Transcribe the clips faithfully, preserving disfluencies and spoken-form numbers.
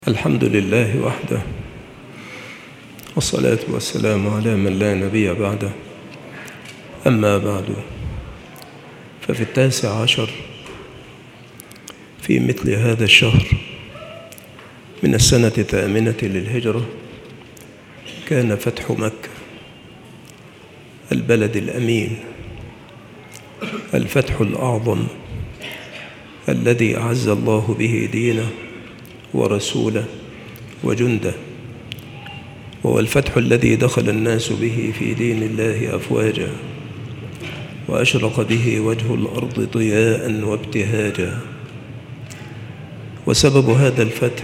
الحمد لله وحده، والصلاة والسلام على من لا نبي بعده. أما بعد، ففي التاسع عشر في مثل هذا الشهر من السنة الثامنة للهجرة كان فتح مكة، البلد الأمين، الفتح الأعظم الذي أعز الله به دينه ورسوله وجنده، وهو الفتح الذي دخل الناس به في دين الله أفواجا، وأشرق به وجه الأرض ضياء وابتهاجا. وسبب هذا الفتح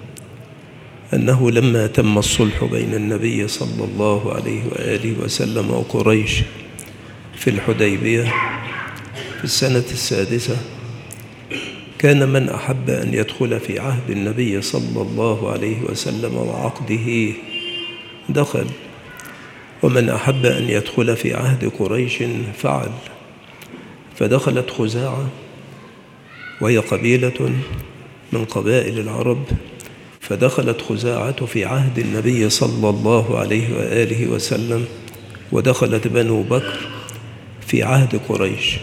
أنه لما تم الصلح بين النبي صلى الله عليه وآله وسلم وقريش في الحديبية في السنة السادسة، كان من أحب أن يدخل في عهد النبي صلى الله عليه وسلم وعقده دخل، ومن أحب أن يدخل في عهد قريش فعل. فدخلت خزاعة، وهي قبيلة من قبائل العرب، فدخلت خزاعة في عهد النبي صلى الله عليه وآله وسلم، ودخلت بنو بكر في عهد قريش.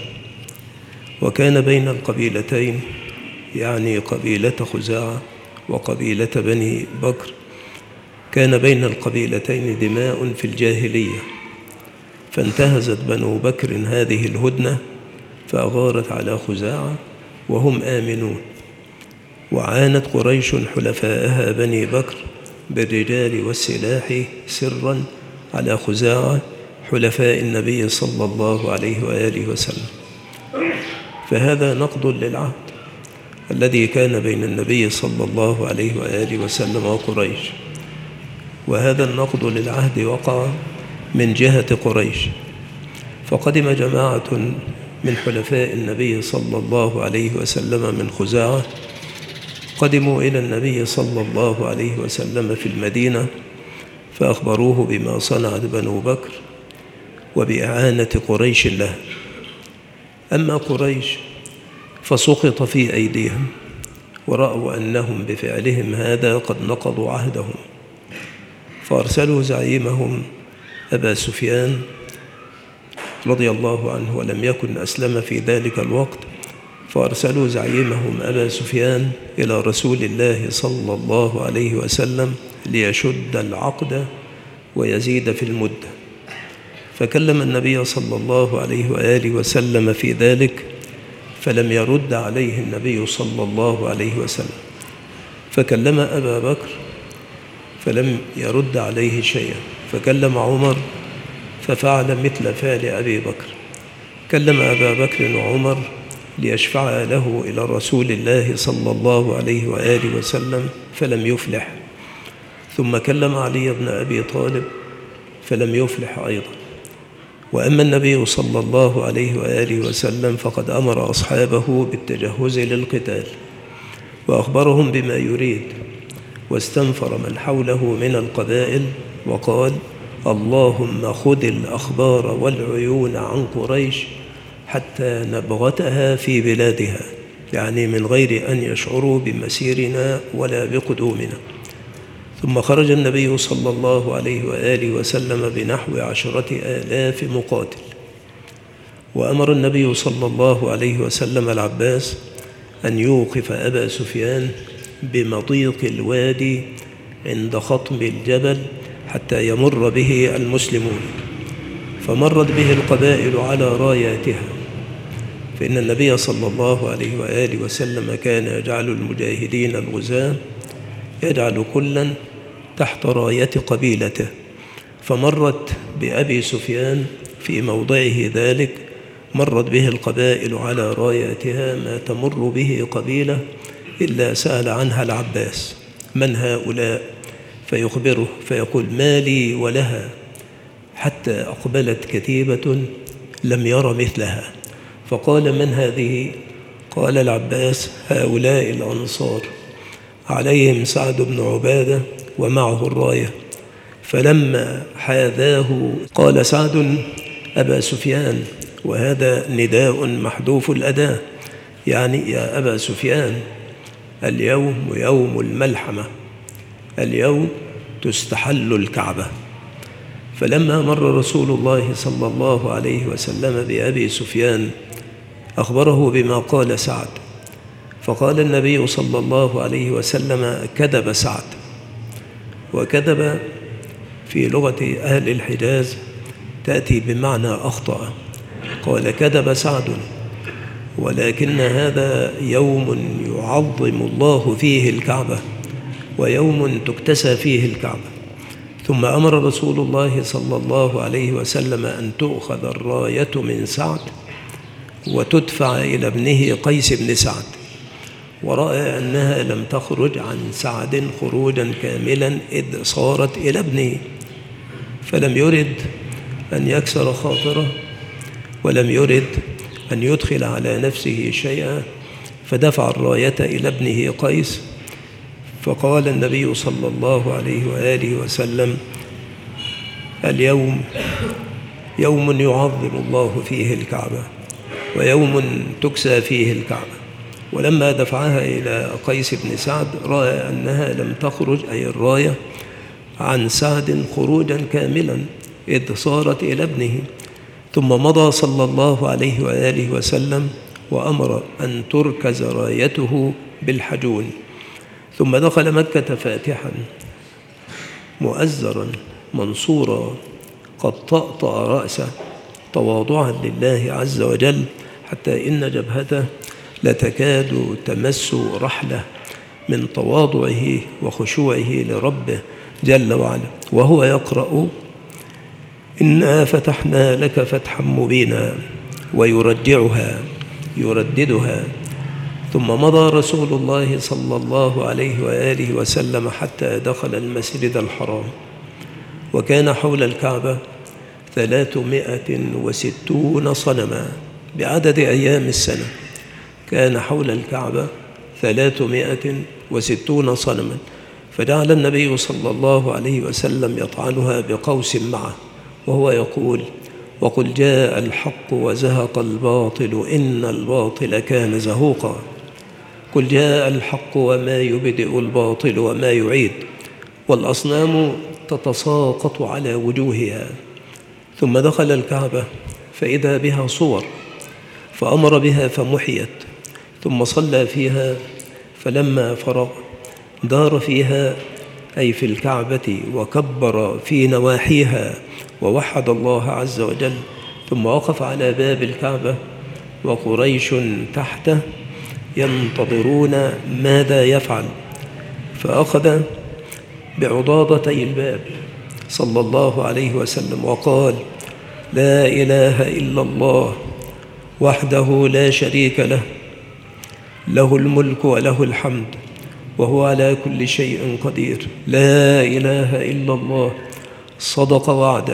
وكان بين القبيلتين، يعني قبيلة خزاعة وقبيلة بني بكر، كان بين القبيلتين دماء في الجاهلية، فانتهزت بنو بكر هذه الهدنة فأغارت على خزاعة وهم آمنون، وعانت قريش حلفاءها بني بكر بالرجال والسلاح سرا على خزاعة حلفاء النبي صلى الله عليه وآله وسلم. فهذا نقض للعهد الذي كان بين النبي صلى الله عليه وآله وسلم وقريش، وهذا النقض للعهد وقع من جهة قريش. فقدم جماعة من حلفاء النبي صلى الله عليه وسلم من خزاعة، قدموا إلى النبي صلى الله عليه وسلم في المدينة، فأخبروه بما صنعت بنو بكر وبإعانة قريش له. أما قريش فسقط في أيديهم، ورأوا أنهم بفعلهم هذا قد نقضوا عهدهم، فأرسلوا زعيمهم أبا سفيان رضي الله عنه، ولم يكن أسلم في ذلك الوقت، فأرسلوا زعيمهم أبا سفيان إلى رسول الله صلى الله عليه وسلم ليشد العقد ويزيد في المدة. فكلم النبي صلى الله عليه وآله وسلم في ذلك، فلم يرد عليه النبي صلى الله عليه وسلم. فكلم أبا بكر فلم يرد عليه شيئا، فكلم عمر ففعل مثل فعل أبي بكر. كلم أبا بكر وعمر ليشفع له إلى رسول الله صلى الله عليه وآله وسلم، فلم يفلح. ثم كلم علي بن أبي طالب فلم يفلح أيضا. وأما النبي صلى الله عليه وآله وسلم فقد أمر أصحابه بالتجهز للقتال، وأخبرهم بما يريد، واستنفر من حوله من القبائل وقال: اللهم خذ الأخبار والعيون عن قريش حتى نبغتها في بلادها، يعني من غير أن يشعروا بمسيرنا ولا بقدومنا. ثم خرج النبي صلى الله عليه وآله وسلم بنحو عشرة آلاف مقاتل، وأمر النبي صلى الله عليه وسلم العباس أن يوقف أبا سفيان بمضيق الوادي عند خطم الجبل حتى يمر به المسلمون. فمرت به القبائل على راياتها، فإن النبي صلى الله عليه وآله وسلم كان يجعل المجاهدين الغزاة يجعل كلا تحت راية قبيلته. فمرت بأبي سفيان في موضعه ذلك، مرت به القبائل على راياتها ما تمر به قبيلة إلا سأل عنها العباس: من هؤلاء؟ فيخبره فيقول: ما لي ولها، حتى أقبلت كتيبة لم ير مثلها. فقال: من هذه؟ قال العباس: هؤلاء الأنصار، عليهم سعد بن عبادة ومعه الراية. فلما حاذاه قال سعد: أبا سفيان، وهذا نداء محذوف الأداة، يعني يا أبا سفيان، اليوم يوم الملحمة، اليوم تستحل الكعبة. فلما مر رسول الله صلى الله عليه وسلم بأبي سفيان أخبره بما قال سعد، فقال النبي صلى الله عليه وسلم: كذب سعد. وكذب في لغة أهل الحجاز تأتي بمعنى أخطأ، قال: كذب سعد، ولكن هذا يوم يعظم الله فيه الكعبة، ويوم تكتسى فيه الكعبة. ثم أمر رسول الله صلى الله عليه وسلم أن تؤخذ الراية من سعد وتدفع إلى ابنه قيس بن سعد، ورأى أنها لم تخرج عن سعد خروجا كاملا إذ صارت إلى ابنه، فلم يرد أن يكسر خاطره ولم يرد أن يدخل على نفسه شيئا، فدفع الراية إلى ابنه قيس. فقال النبي صلى الله عليه وآله وسلم: اليوم يوم يعظم الله فيه الكعبة، ويوم تكسى فيه الكعبة. ولما دفعها إلى قيس بن سعد رأى أنها لم تخرج، أي الراية، عن سعد خروجا كاملا إذ صارت إلى ابنه. ثم مضى صلى الله عليه وآله وسلم وأمر أن تركز رايته بالحجون، ثم دخل مكة فاتحا مؤزرا منصورا قد طأطأ رأسه تواضعا لله عز وجل، حتى إن جبهته لتكاد تمس رحله من تواضعه وخشوعه لربه جل وعلا، وهو يقرأ: إنا فتحنا لك فتحا مبينا، ويرجعها يرددها. ثم مضى رسول الله صلى الله عليه وآله وسلم حتى دخل المسجد الحرام، وكان حول الكعبة ثلاثمائة وستون صنما بعدد أيام السنة. كان حول الكعبة ثلاثمائة وستون صنما، فجعل النبي صلى الله عليه وسلم يطعنها بقوس معه وهو يقول: وقل جاء الحق وزهق الباطل إن الباطل كان زهوقا. قل جاء الحق وما يبدئ الباطل وما يعيد، والأصنام تتساقط على وجوهها. ثم دخل الكعبة فإذا بها صور، فأمر بها فمحيت، ثم صلى فيها، فلما فرغ دار فيها، أي في الكعبة، وكبر في نواحيها ووحد الله عز وجل. ثم وقف على باب الكعبة وقريش تحته ينتظرون ماذا يفعل، فأخذ بعضاضتي الباب صلى الله عليه وسلم وقال: لا إله إلا الله وحده لا شريك له، له الملك وله الحمد وهو على كل شيء قدير. لا إله إلا الله، صدق وعده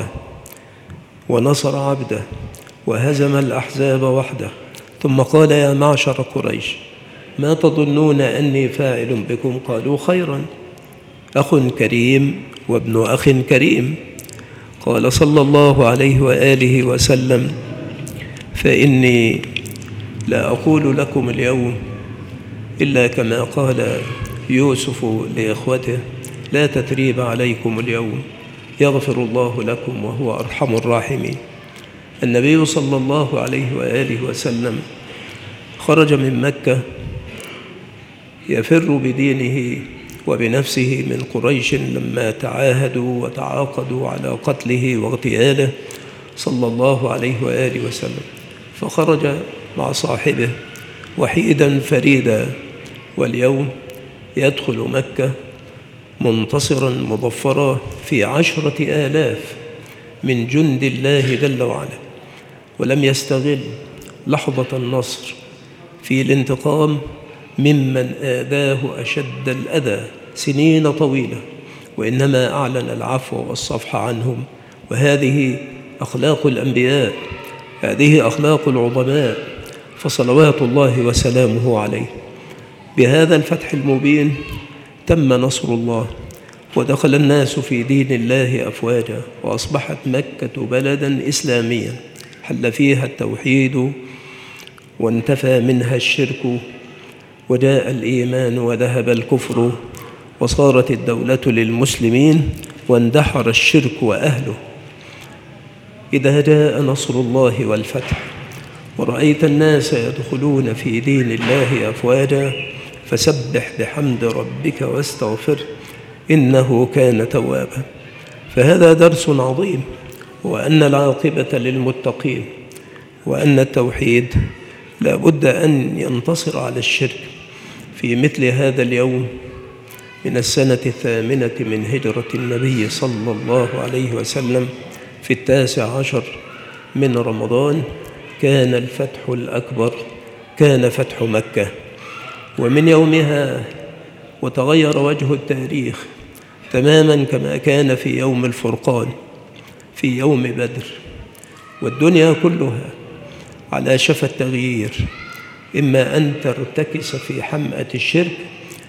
ونصر عبده وهزم الأحزاب وحده. ثم قال: يا معشر قريش، ما تظنون أني فاعل بكم؟ قالوا: خيرا، أخ كريم وابن أخ كريم. قال صلى الله عليه وآله وسلم: فإني لا أقول لكم اليوم إلا كما قال يوسف لإخوته: لا تثريب عليكم اليوم، يغفر الله لكم وهو أرحم الراحمين. النبي صلى الله عليه وآله وسلم خرج من مكة يفر بدينه وبنفسه من قريش لما تعاهدوا وتعاقدوا على قتله واغتياله صلى الله عليه وآله وسلم، فخرج مع صاحبه وحيدا فريدا، واليوم يدخل مكة منتصرا مظفرا في عشرة آلاف من جند الله جل وعلا، ولم يستغل لحظة النصر في الانتقام ممن آذاه أشد الأذى سنين طويلة، وإنما أعلن العفو والصفح عنهم. وهذه أخلاق الأنبياء، هذه أخلاق العظماء، فصلوات الله وسلامه عليه. بهذا الفتح المبين تم نصر الله، ودخل الناس في دين الله أفواجا، وأصبحت مكة بلدا إسلاميا حل فيها التوحيد وانتفى منها الشرك، وجاء الإيمان وذهب الكفر، وصارت الدولة للمسلمين واندحر الشرك وأهله. إذا جاء نصر الله والفتح ورأيت الناس يدخلون في دين الله أفواجا فسبح بحمد ربك واستغفر إنه كان توابا. فهذا درس عظيم، وأن العاقبة للمتقين، وأن التوحيد لا بد أن ينتصر على الشرك في مثل هذا اليوم من السنة الثامنة من هجرة النبي صلى الله عليه وسلم في التاسع عشر من رمضان كان الفتح الأكبر، كان فتح مكة. ومن يومها وتغير وجه التاريخ تماما كما كان في يوم الفرقان في يوم بدر، والدنيا كلها على شفا التغيير، إما أن ترتكس في حمأة الشرك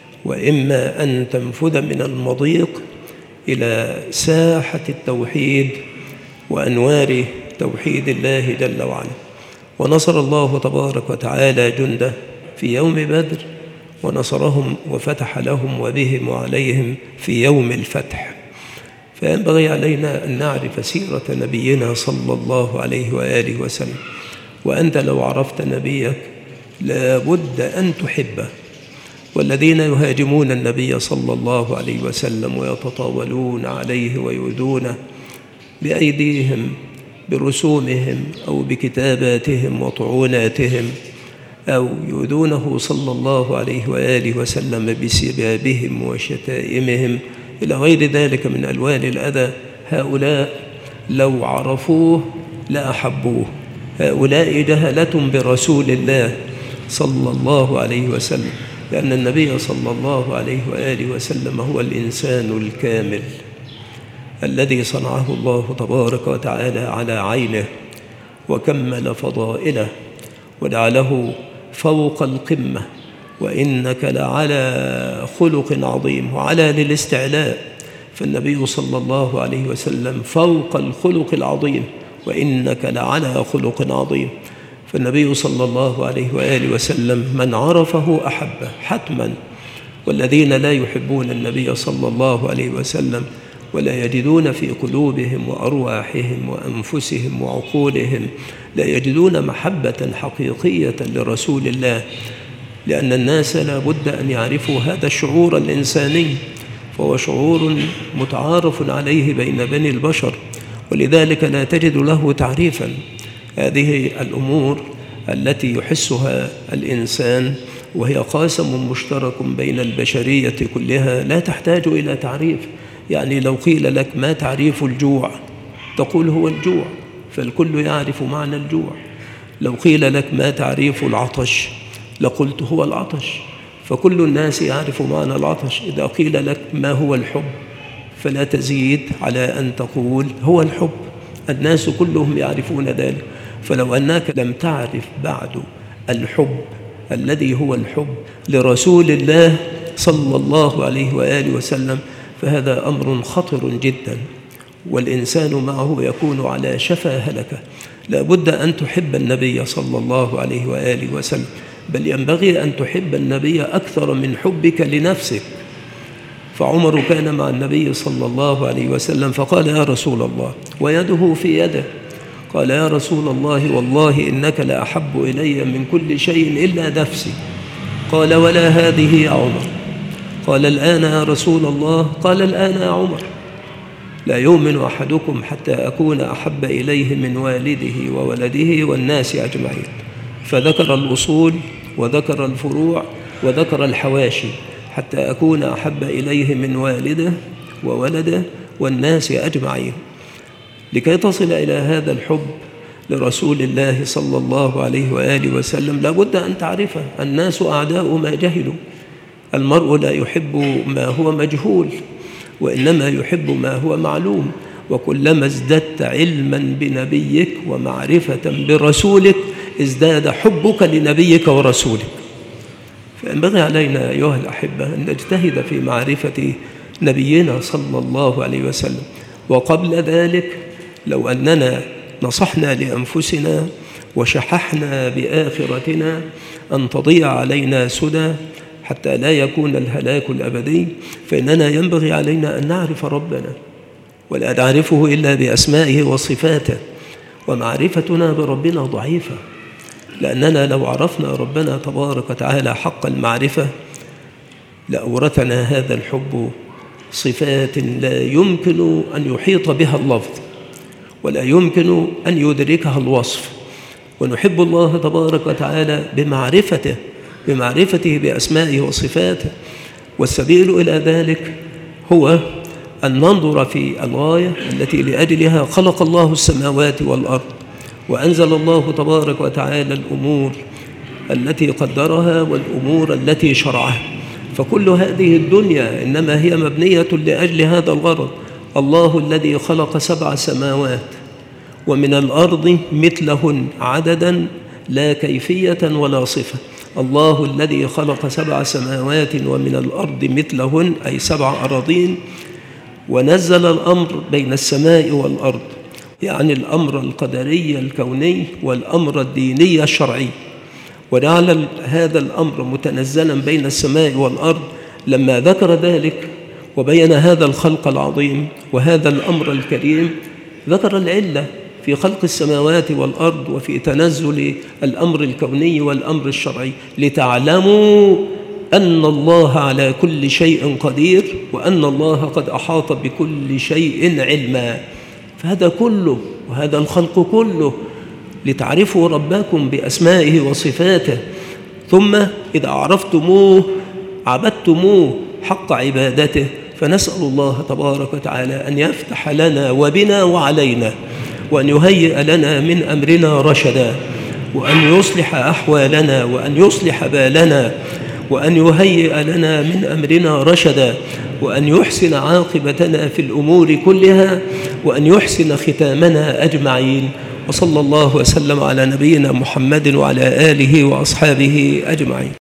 وإما أن تنفذ من المضيق إلى ساحة التوحيد وأنوار توحيد الله جل وعلا. ونصر الله تبارك وتعالى جنده في يوم بدر، ونصرهم وفتح لهم وبهم وعليهم في يوم الفتح. فينبغي علينا أن نعرف سيرة نبينا صلى الله عليه وآله وسلم. وأنت لو عرفت نبيك لابد أن تحبه. والذين يهاجمون النبي صلى الله عليه وسلم ويتطاولون عليه ويؤذونه بأيديهم برسومهم أو بكتاباتهم وطعوناتهم، أو يؤذونه صلى الله عليه وآله وسلم بسبابهم وشتائمهم إلى غير ذلك من ألوان الأذى، هؤلاء لو عرفوه لأحبوه. هؤلاء جهلة برسول الله صلى الله عليه وسلم، لأن النبي صلى الله عليه وآله وسلم هو الإنسان الكامل الذي صنعه الله تبارك وتعالى على عينه وكمل فضائله وجعله فوق القمة، وإنك لعلى خلق عظيم، وعلى للاستعلاء. فالنبي صلى الله عليه وسلم فوق الخلق العظيم، وإنك لعلى خلق عظيم. فالنبي صلى الله عليه وآله وسلم من عرفه أحبه حتما. والذين لا يحبون النبي صلى الله عليه وسلم ولا يجدون في قلوبهم وأرواحهم وأنفسهم وعقولهم لا يجدون محبة حقيقية لرسول الله، لأن الناس لا بد أن يعرفوا هذا الشعور الإنساني، فهو شعور متعارف عليه بين بني البشر، ولذلك لا تجد له تعريفا. هذه الأمور التي يحسها الإنسان وهي قاسم مشترك بين البشرية كلها لا تحتاج إلى تعريف. يعني لو قيل لك ما تعريف الجوع تقول هو الجوع، فالكل يعرف معنى الجوع. لو قيل لك ما تعريف العطش لقلت هو العطش، فكل الناس يعرف معنى العطش. إذا قيل لك ما هو الحب فلا تزيد على أن تقول هو الحب، الناس كلهم يعرفون ذلك. فلو أنك لم تعرف بعد الحب الذي هو الحب لرسول الله صلى الله عليه وآله وسلم فهذا أمر خطر جدا، والإنسان معه يكون على شفا هلكة. لا بد أن تحب النبي صلى الله عليه وآله وسلم، بل ينبغي أن تحب النبي أكثر من حبك لنفسك. فعمر كان مع النبي صلى الله عليه وسلم فقال يا رسول الله، ويده في يده، قال يا رسول الله والله إنك لأحب إلي من كل شيء إلا نفسي. قال ولا هذه يا عمر؟ قال الآن يا رسول الله؟ قال الآن يا عمر. لا يؤمن أحدكم حتى أكون أحب إليه من والده وولده والناس أجمعين. فذكر الأصول وذكر الفروع وذكر الحواشي، حتى أكون أحب إليه من والده وولده والناس أجمعين. لكي تصل إلى هذا الحب لرسول الله صلى الله عليه وآله وسلم لابد أن تعرفه. الناس أعداء ما جهلوا. المرء لا يحب ما هو مجهول، وإنما يحب ما هو معلوم. وكلما ازددت علما بنبيك ومعرفة برسولك ازداد حبك لنبيك ورسولك. فينبغي علينا أيها الأحبة أن نجتهد في معرفة نبينا صلى الله عليه وسلم. وقبل ذلك لو أننا نصحنا لأنفسنا وشححنا بآخرتنا أن تضيع علينا سدى حتى لا يكون الهلاك الأبدي، فإننا ينبغي علينا أن نعرف ربنا، ولا نعرفه إلا بأسمائه وصفاته. ومعرفتنا بربنا ضعيفة، لأننا لو عرفنا ربنا تبارك وتعالى حق المعرفة لأورثنا هذا الحب صفات لا يمكن أن يحيط بها اللفظ، ولا يمكن أن يدركها الوصف. ونحب الله تبارك وتعالى بمعرفته بمعرفته بأسمائه وصفاته. والسبيل إلى ذلك هو أن ننظر في الغاية التي لأجلها خلق الله السماوات والأرض، وأنزل الله تبارك وتعالى الأمور التي قدرها والأمور التي شرعها. فكل هذه الدنيا إنما هي مبنية لأجل هذا الغرض. الله الذي خلق سبع سماوات ومن الأرض مثلهن عددا لا كيفية ولا صفة. الله الذي خلق سبع سماوات ومن الأرض مثلهن، أي سبع أراضين، ونزل الأمر بين السماء والأرض، يعني الأمر القدري الكوني والأمر الديني الشرعي. وجعل هذا الأمر متنزلا بين السماء والأرض. لما ذكر ذلك وبين هذا الخلق العظيم وهذا الأمر الكريم، ذكر العلة في خلق السماوات والأرض وفي تنزل الأمر الكوني والأمر الشرعي، لتعلموا أن الله على كل شيء قدير، وأن الله قد أحاط بكل شيء علما. فهذا كله وهذا الخلق كله لتعرفوا ربكم بأسمائه وصفاته، ثم إذا عرفتموه عبدتموه حق عبادته. فنسأل الله تبارك وتعالى أن يفتح لنا وبنا وعلينا، وأن يهيئ لنا من أمرنا رشدا، وأن يصلح أحوالنا، وأن يصلح بالنا، وأن يهيئ لنا من أمرنا رشدا، وأن يحسن عاقبتنا في الأمور كلها، وأن يحسن ختامنا أجمعين. وصلى الله وسلم على نبينا محمد وعلى آله وأصحابه أجمعين.